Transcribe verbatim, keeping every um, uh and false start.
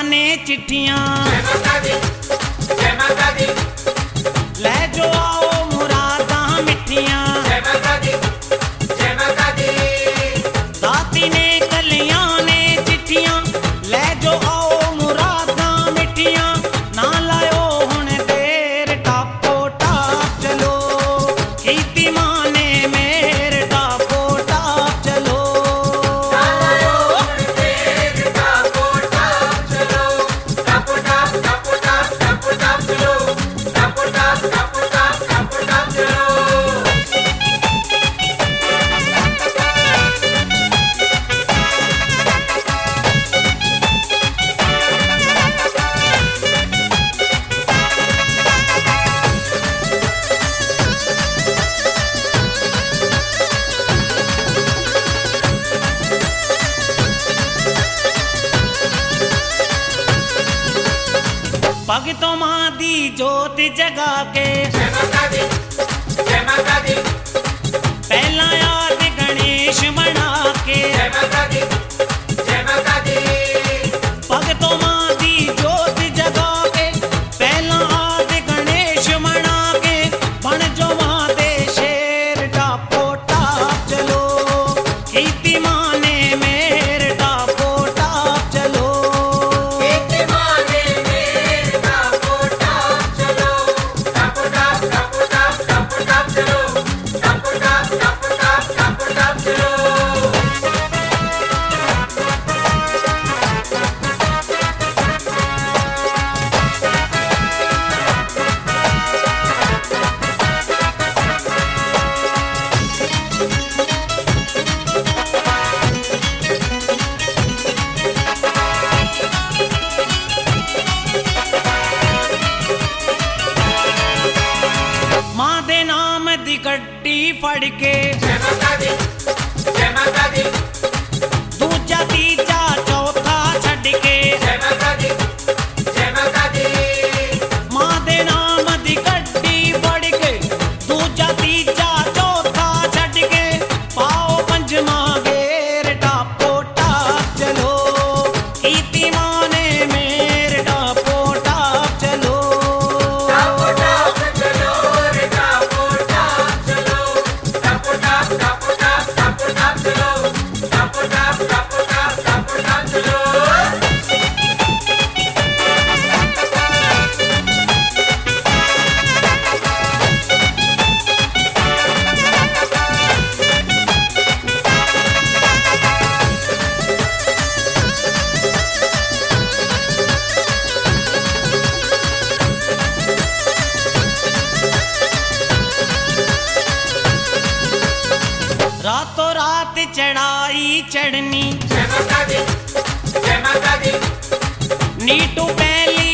ने चिट्ठियां जय माता दी, जय माता दी, ले जो आओ मुरादा मिठियां। जय माता दी, जय माता दी, दाती ने कलियां ने चिट्ठियां ले जो आओ मुरादा मिठियां। ना लायो हुण देर टापो टाप चलो कीती मां ने मेर टापो टाप चलो। चलो तेज टापो टाप चलो, टापो टाप टापो टाप टापो टाप चलो, टापो टाप टापो टाप टापो टाप चलो। भगतों मां दी जोत जगा के जय माता दी, जय माता दी, पहला याद गणेश बना के। जय माता दी, जय माता दी, भगतों मां दी जोत जगा के पहला याद गणेश बना के। बन जो मां दे शेर टापो टाप चलो कीती मां ने मेर टापो टाप चलो। कीती मां ने मेर टापो टाप चलो, टापो टाप टापो टाप टापो टाप चलो, टापो टाप टापो टाप टापो टाप चलो। मां दे नाम दी गड्डी फड़ के जय माता दी, जय माता दी, दूजा तीजा चौथा छड़ के। जय माता दी, जय माता दी, मां दे नाम दी गड्डी फड़ के दूजा तीजा चौथा छड़ के। पाओ पंजमा गेर टापो टाप चलो कीती मां ने मेर टापो टाप चलो। टापो टाप चलो रे टापो टाप चलो, टापो टाप टापो टाप टापो टाप चलो, टापो टाप टापो टाप टापो टाप चलो। रातों रात चढ़ाई चढ़नी जय माता दी, जय माता दी, नीटू पहली